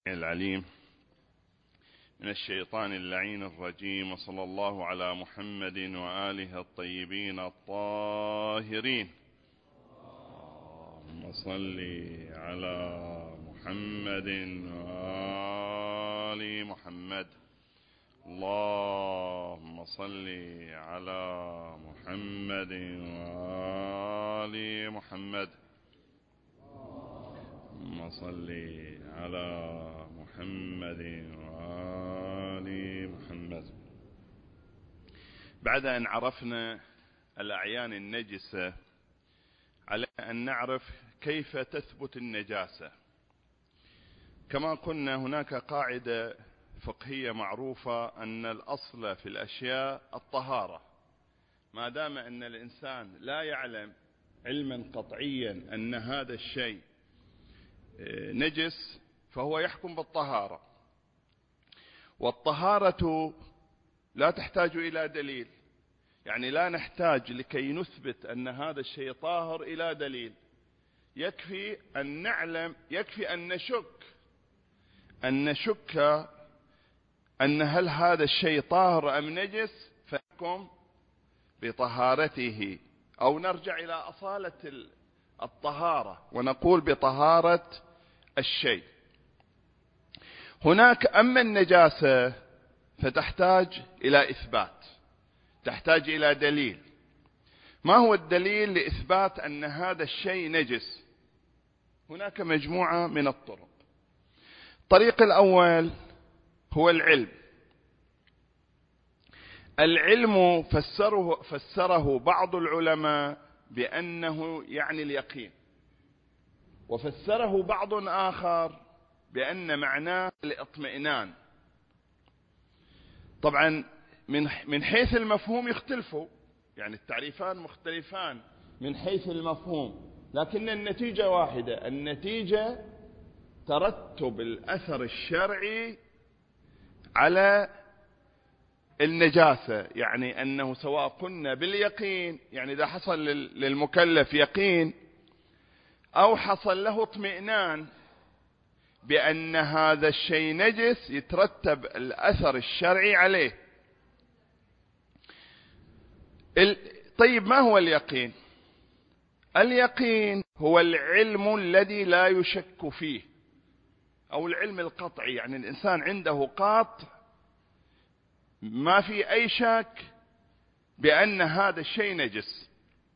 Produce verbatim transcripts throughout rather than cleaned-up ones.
العليم من الشيطان اللعين الرجيم، وصلى الله على محمد وآله الطيبين الطاهرين. اللهم صل على محمد وآل محمد. اللهم صل على محمد وآل محمد. اللهم صل على محمد وآل محمد. بعد أن عرفنا الأعيان النجسة، على أن نعرف كيف تثبت النجاسة. كما قلنا، هناك قاعدة فقهية معروفة أن الأصل في الأشياء الطهارة. ما دام أن الإنسان لا يعلم علما قطعيا أن هذا الشيء نجس فهو يحكم بالطهارة، والطهارة لا تحتاج إلى دليل. يعني لا نحتاج لكي نثبت أن هذا الشيء طاهر إلى دليل، يكفي أن نعلم، يكفي أن نشك أن نشك أن هل هذا الشيء طاهر أم نجس، فنحكم بطهارته، أو نرجع إلى أصالة الطهارة ونقول بطهارة الشيء. هناك أما النجاسة فتحتاج إلى إثبات، تحتاج إلى دليل. ما هو الدليل لإثبات أن هذا الشيء نجس؟ هناك مجموعة من الطرق. الطريق الأول هو العلم. العلم فسره, فسره بعض العلماء بأنه يعني اليقين، وفسره بعض آخر بأن معناه الاطمئنان. طبعا من من حيث المفهوم يختلفوا، يعني التعريفان مختلفان من حيث المفهوم، لكن النتيجة واحدة. النتيجة ترتب الأثر الشرعي على النجاسة، يعني أنه سواء قلنا باليقين، يعني إذا حصل للمكلف يقين أو حصل له اطمئنان بأن هذا الشيء نجس، يترتب الأثر الشرعي عليه. طيب، ما هو اليقين؟ اليقين هو العلم الذي لا يشك فيه، أو العلم القطعي، يعني الإنسان عنده قاطع ما في أي شك بأن هذا الشيء نجس.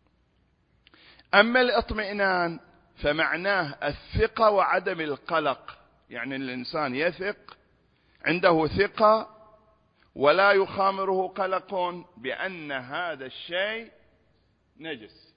أما الاطمئنان فمعناه الثقة وعدم القلق، يعني الإنسان يثق، عنده ثقة ولا يخامره قلق بأن هذا الشيء نجس.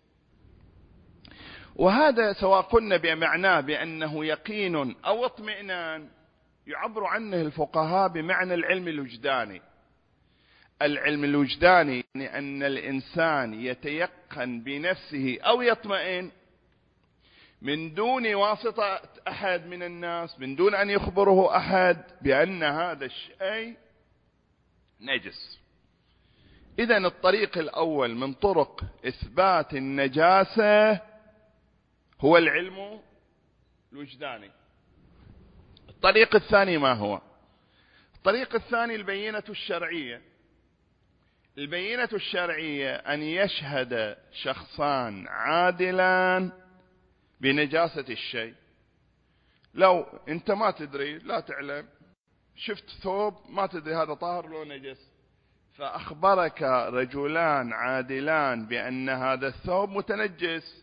وهذا سواء قلنا بمعناه بأنه يقين أو اطمئنان، يعبر عنه الفقهاء بمعنى العلم الوجداني. العلم الوجداني يعني أن الإنسان يتيقن بنفسه أو يطمئن من دون واسطة أحد من الناس، من دون أن يخبره أحد بأن هذا الشيء نجس. إذن الطريق الأول من طرق إثبات النجاسة هو العلم الوجداني. الطريق الثاني ما هو؟ الطريق الثاني البينة الشرعية. البينة الشرعية أن يشهد شخصان عادلان بنجاسة الشيء. لو أنت ما تدري، لا تعلم، شفت ثوب ما تدري هذا طاهر لو نجس، فأخبرك رجلان عادلان بأن هذا الثوب متنجس،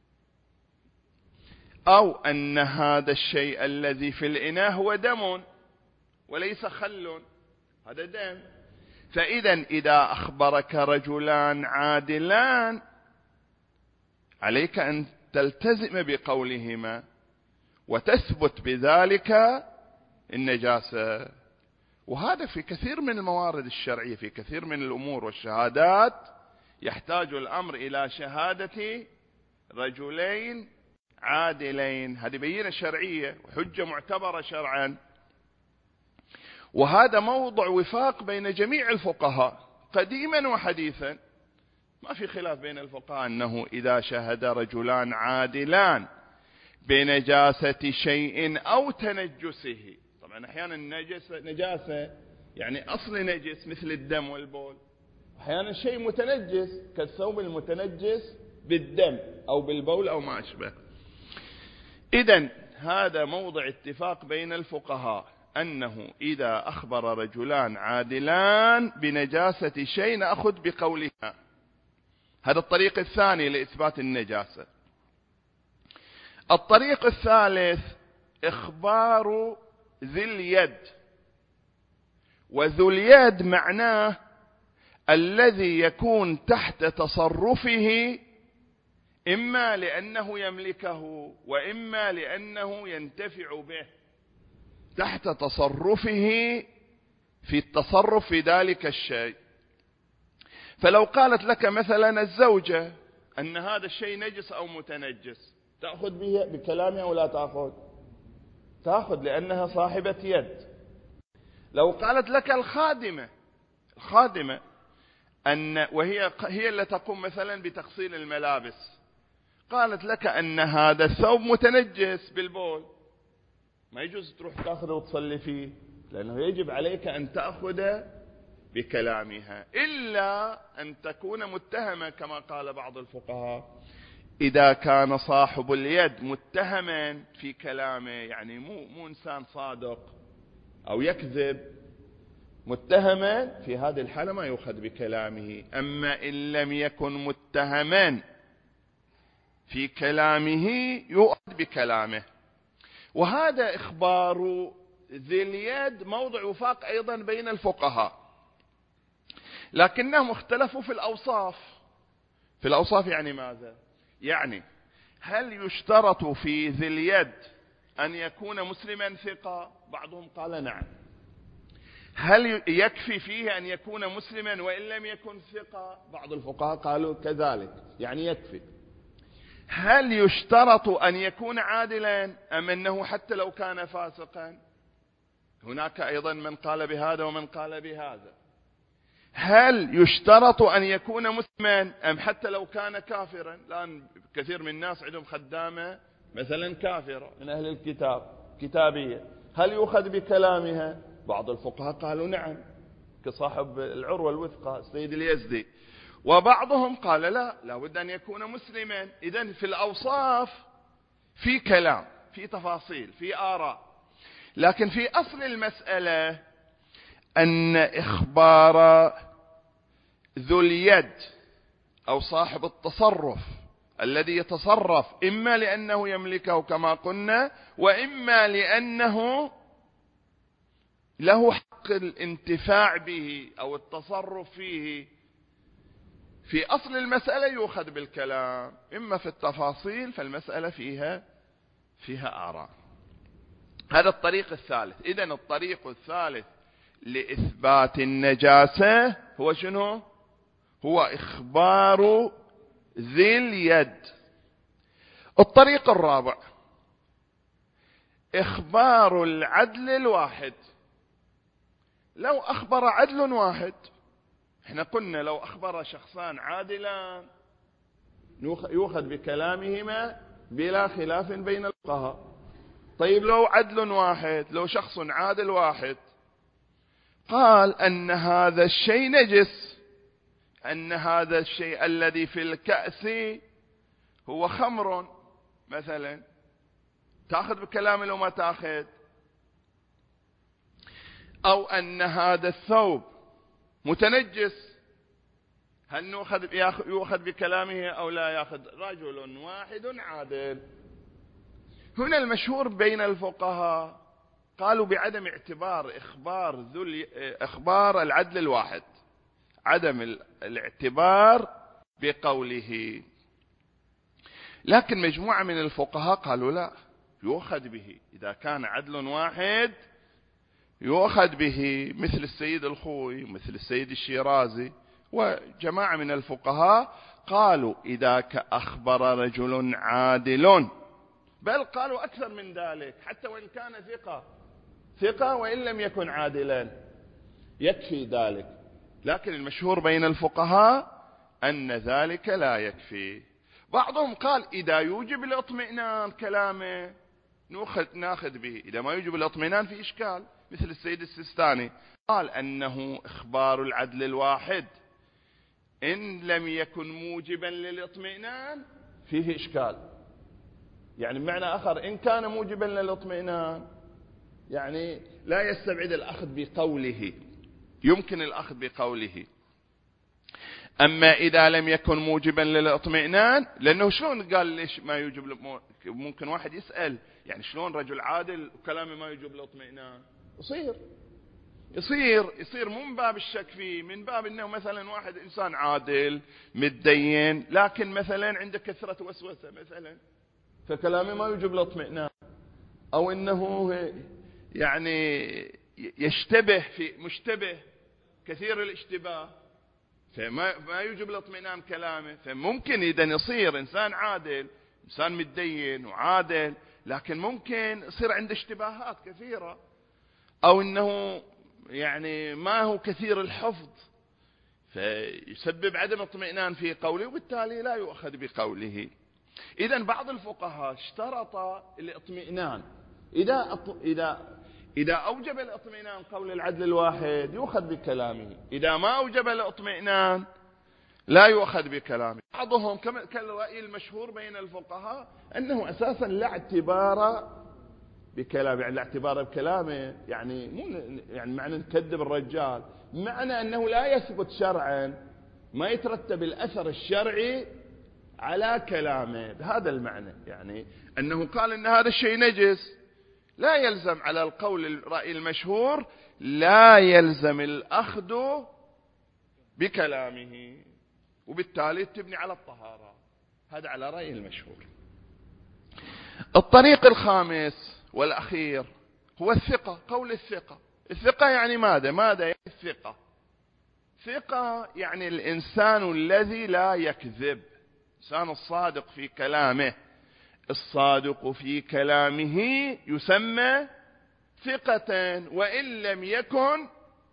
أو أن هذا الشيء الذي في الإناء هو دم وليس خل، هذا دم. فإذا إذا أخبرك رجلان عادلان عليك أن تلتزم بقولهما وتثبت بذلك النجاسة. وهذا في كثير من الموارد الشرعية، في كثير من الأمور والشهادات يحتاج الأمر إلى شهادة رجلين عادلين. هذه بينة شرعية وحجة معتبرة شرعا، وهذا موضع وفاق بين جميع الفقهاء قديما وحديثا. ما في خلاف بين الفقهاء أنه إذا شهد رجلان عادلان بنجاسة شيء أو تنجسه طبعا أحيانا النجاسة نجاسة يعني أصل نجس مثل الدم والبول، أحيانا شيء متنجس كالثوب المتنجس بالدم أو بالبول أو ما أشبه. إذن هذا موضع اتفاق بين الفقهاء أنه إذا أخبر رجلان عادلان بنجاسة شيء نأخذ بقولها. هذا الطريق الثاني لإثبات النجاسة. الطريق الثالث إخبار ذي اليد، وذو اليد معناه الذي يكون تحت تصرفه إما لأنه يملكه وإما لأنه ينتفع به، تحت تصرفه في التصرف في ذلك الشيء. فلو قالت لك مثلا الزوجة أن هذا الشيء نجس أو متنجس، تأخذ به بكلامها ولا تأخذ؟ تأخذ لأنها صاحبة يد. لو قالت لك الخادمة الخادمة أن وهي هي اللي تقوم مثلا بتغسيل الملابس، قالت لك أن هذا الثوب متنجس بالبول، ما يجوز تروح تأخذه وتصلي فيه، لأنه يجب عليك أن تأخذ بكلامها، إلا أن تكون متهمة كما قال بعض الفقهاء. إذا كان صاحب اليد متهما في كلامه، يعني مو مو إنسان صادق أو يكذب، متهما، في هذه الحالة ما يؤخذ بكلامه. أما إن لم يكن متهما في كلامه يؤخذ بكلامه. وهذا إخبار ذي اليد موضع وفاق أيضا بين الفقهاء، لكنهم اختلفوا في الأوصاف. في الأوصاف يعني ماذا؟ يعني هل يشترط في ذي اليد أن يكون مسلما ثقة؟ بعضهم قال نعم. هل يكفي فيه أن يكون مسلما وإن لم يكن ثقة؟ بعض الفقهاء قالوا كذلك، يعني يكفي. هل يشترط أن يكون عادلا أم أنه حتى لو كان فاسقا؟ هناك أيضا من قال بهذا ومن قال بهذا. هل يشترط أن يكون مسلما أم حتى لو كان كافرا؟ الآن كثير من الناس عندهم خدامة مثلا كافرة من أهل الكتاب كتابية، هل يؤخذ بكلامها؟ بعض الفقهاء قالوا نعم، كصاحب العروة الوثقى السيد اليزدي. وبعضهم قال لا، لابد أن يكون مسلما. إذن في الأوصاف في كلام، في تفاصيل، في آراء، لكن في أصل المسألة أن إخبار ذو اليد أو صاحب التصرف الذي يتصرف إما لأنه يملكه كما قلنا، وإما لأنه له حق الانتفاع به أو التصرف فيه، في أصل المسألة يؤخذ بالكلام. إما في التفاصيل فالمسألة فيها فيها آراء. هذا الطريق الثالث. إذن الطريق الثالث لإثبات النجاسة هو شنو؟ هو إخبار ذي اليد. الطريق الرابع إخبار العدل الواحد. لو أخبر عدل واحد، احنا قلنا لو أخبر شخصان عادلان يؤخذ بكلامهما بلا خلاف بين الفقهاء. طيب لو عدل واحد، لو شخص عادل واحد قال أن هذا الشيء نجس، أن هذا الشيء الذي في الكأس هو خمر مثلا، تأخذ بكلامه لو ما تأخذ؟ أو أن هذا الثوب متنجس، هل نأخذ يؤخذ بكلامه أو لا يأخذ؟ رجل واحد عادل. هنا المشهور بين الفقهاء قالوا بعدم اعتبار إخبار ذو إخبار العدل الواحد، عدم الاعتبار بقوله. لكن مجموعة من الفقهاء قالوا لا، يؤخذ به إذا كان عدل واحد، يؤخذ به، مثل السيد الخوي، مثل السيد الشيرازي وجماعة من الفقهاء قالوا إذا أخبر رجل عادل، بل قالوا أكثر من ذلك، حتى وإن كان ثقة ثقة وإن لم يكن عادلا يكفي ذلك. لكن المشهور بين الفقهاء أن ذلك لا يكفي. بعضهم قال إذا يوجب الاطمئنان كلامه، نأخذ ناخذ به. إذا ما يوجب الاطمئنان في إشكال، مثل السيد السيستاني قال أنه إخبار العدل الواحد إن لم يكن موجبا للاطمئنان فيه إشكال. يعني بمعنى آخر إن كان موجبا للاطمئنان يعني لا يستبعد الأخذ بقوله، يمكن الأخذ بقوله. أما إذا لم يكن موجبا للاطمئنان، لأنه شلون قال ليش ما يوجب؟ ممكن واحد يسأل يعني شلون رجل عادل وكلامه ما يوجب الاطمئنان؟ يصير يصير يصير مو من باب الشك فيه، من باب انه مثلا واحد انسان عادل متدين لكن مثلا عنده كثرة وسوسة مثلا، فكلامه ما يوجب الاطمئنان، او انه يعني يشتبه في مشتبه كثير الاشتباه فما ما يوجب الاطمئنان كلامه. فممكن اذا يصير انسان عادل، انسان متدين وعادل، لكن ممكن يصير عنده اشتباهات كثيرة، او انه يعني ما هو كثير الحفظ فيسبب عدم اطمئنان في قوله، وبالتالي لا يؤخذ بقوله. اذا بعض الفقهاء اشترط الاطمئنان، اذا اذا اذا اوجب الاطمئنان قول العدل الواحد يؤخذ بكلامه، اذا ما اوجب الاطمئنان لا يؤخذ بكلامه. بعضهم كما كالرأي المشهور بين الفقهاء انه اساسا لا اعتبار بكلامه، يعني لا اعتبار بكلامه يعني مو يعني معنى نكذب الرجال، معنى انه لا يثبت شرعا، ما يترتب الاثر الشرعي على كلامه، بهذا المعنى. يعني انه قال ان هذا الشيء نجس، لا يلزم على القول الرأي المشهور لا يلزم الاخذ بكلامه، وبالتالي تبني على الطهارة. هذا على رأي المشهور. الطريق الخامس والأخير هو الثقة، قول الثقة. الثقة يعني ماذا؟ ماذا يعني الثقة؟ ثقة يعني الإنسان الذي لا يكذب، الإنسان الصادق في كلامه. الصادق في كلامه يسمى ثقة وإن لم يكن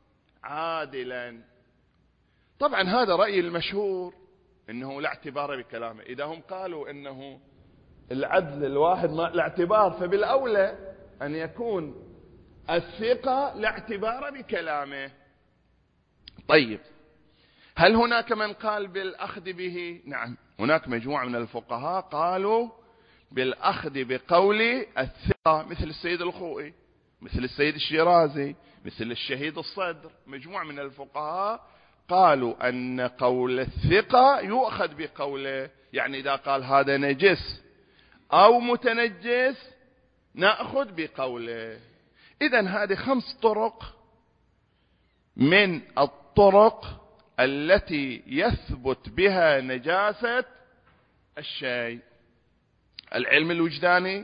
عادلا. طبعا هذا رأي المشهور إنه لا اعتبار بكلامه. إذا هم قالوا إنه العدل الواحد ما لا اعتبار، فبالأولى أن يكون الثقة لا اعتبار بكلامه. طيب هل هناك من قال بالأخذ به؟ نعم، هناك مجموعة من الفقهاء قالوا بالأخذ بقول الثقة، مثل السيد الخوئي، مثل السيد الشيرازي، مثل الشهيد الصدر. مجموعة من الفقهاء قالوا أن قول الثقة يؤخذ بقوله، يعني إذا قال هذا نجس أو متنجس نأخذ بقوله. إذن هذه خمس طرق من الطرق التي يثبت بها نجاسة الشيء: العلم الوجداني،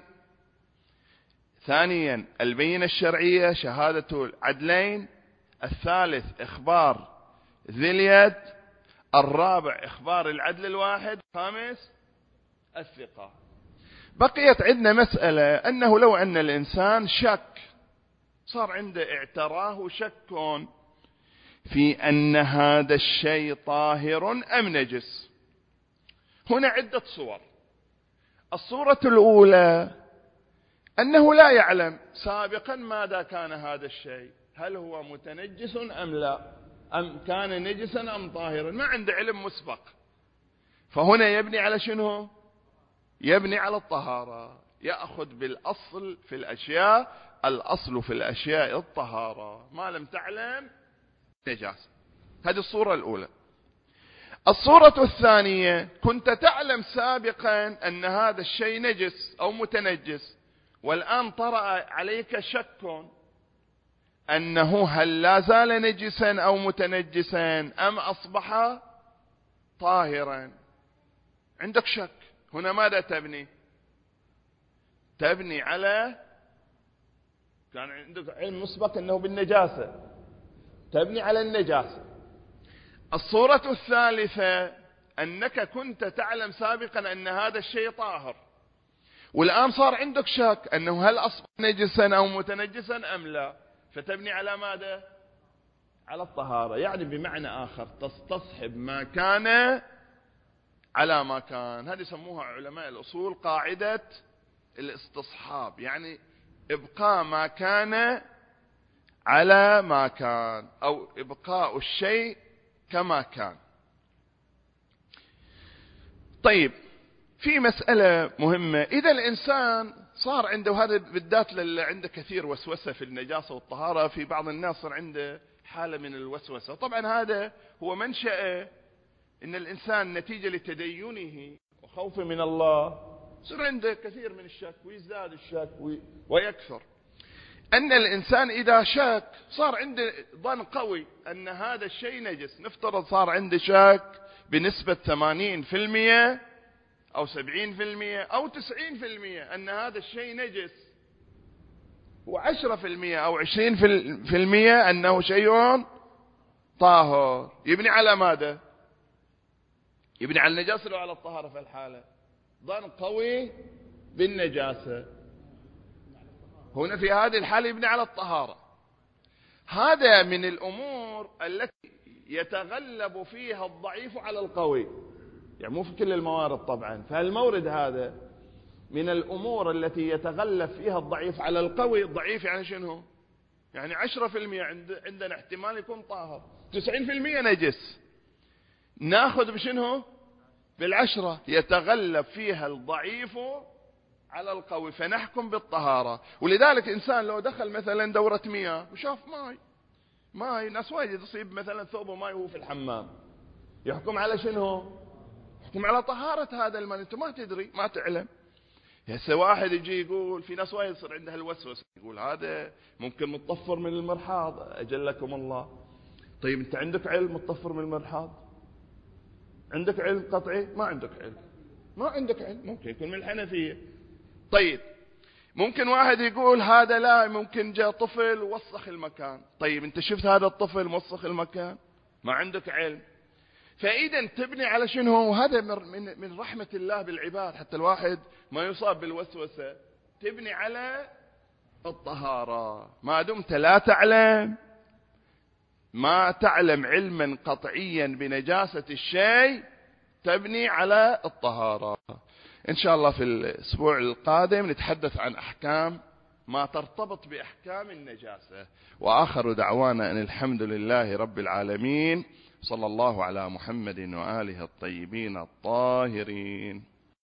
ثانيا البينة الشرعية شهادة العدلين، الثالث إخبار ذي اليد، الرابع إخبار العدل الواحد، الخامس الثقة. بقيت عندنا مسألة أنه لو أن الإنسان شك، صار عنده اعتراه شك في أن هذا الشيء طاهر أم نجس. هنا عدة صور. الصورة الأولى أنه لا يعلم سابقا ماذا كان هذا الشيء، هل هو متنجس أم لا، أم كان نجسا أم طاهرا، ما عنده علم مسبق. فهنا يبني على شنو؟ يبني على الطهارة، يأخذ بالأصل في الأشياء. الأصل في الأشياء الطهارة، ما لم تعلم نجاسة. هذه الصورة الأولى. الصورة الثانية: كنت تعلم سابقا أن هذا الشيء نجس أو متنجس، والآن طرأ عليك شك أنه هل لا زال نجسا أو متنجسا أم أصبح طاهرا. عندك شك، هنا ماذا تبني؟ تبني على كان عندك علم مسبق أنه بالنجاسة، تبني على النجاسة. الصورة الثالثة أنك كنت تعلم سابقا أن هذا الشيء طاهر، والآن صار عندك شك أنه هل أصبح نجسا أو متنجسا أم لا، فتبني على ماذا؟ على الطهارة. يعني بمعنى آخر تستصحب ما كان على ما كان. هذه يسموها علماء الأصول قاعدة الاستصحاب، يعني ابقاء ما كان على ما كان، او ابقاء الشيء كما كان. طيب في مسألة مهمة، اذا الانسان صار عنده، وهذا بالذات اللي عنده كثير وسوسة في النجاسة والطهارة، في بعض الناس صار عنده حالة من الوسوسة. طبعا هذا هو منشأ ان الانسان نتيجة لتدينه وخوفه من الله صار عنده كثير من الشك، ويزداد الشك ويكثر. ان الانسان اذا شك صار عنده ظن قوي ان هذا الشيء نجس، نفترض صار عنده شك بنسبة ثمانين بالمئة او سبعين بالمئة او تسعين بالمئة ان هذا الشيء نجس، وعشرة بالمئة او عشرين بالمئة انه شيء طاهر، يبني على ماذا؟ يبني على النجاسة لو على الطهارة في الحالة؟ ظن قوي بالنجاسة، هنا في هذه الحالة يبني على الطهارة. هذا من الأمور التي يتغلب فيها الضعيف على القوي، يعني مو في كل الموارد طبعا، فالمورد هذا من الأمور التي يتغلب فيها الضعيف على القوي. الضعيف يعني شنو؟ يعني عشرة بالمئة عندنا احتمال يكون طاهر، تسعين بالمئة نجس، ناخذ بشنو؟ بالعشرة، يتغلب فيها الضعيف على القوي فنحكم بالطهارة. ولذلك إنسان لو دخل مثلا دورة مياه وشاف ماي ماي ناس وايد يصيب مثلا ثوبه ماي وهو في الحمام، يحكم على شنو؟ يحكم على طهارة هذا الماء. انت ما تدري، ما تعلم. هسه واحد يجي يقول، في ناس وايد يصير عندها الوسوسة، يقول هذا ممكن متطفر من المرحاض، أجلكم الله. طيب انت عندك علم متطفر من المرحاض؟ عندك علم قطعي؟ ما عندك علم، ما عندك علم، ممكن يكون من الحنفية. طيب ممكن واحد يقول هذا لا، ممكن جاء طفل ووسخ المكان. طيب انت شفت هذا الطفل موسخ المكان؟ ما عندك علم. فإذا تبني على شنو؟ وهذا من من رحمة الله بالعباد، حتى الواحد ما يصاب بالوسوسة، تبني على الطهارة. ما دمت لا تعلم، ما تعلم علما قطعيا بنجاسة الشيء، تبني على الطهارة. إن شاء الله في الأسبوع القادم نتحدث عن أحكام ما ترتبط بأحكام النجاسة. وآخر دعوانا أن الحمد لله رب العالمين، صلى الله على محمد وآله الطيبين الطاهرين.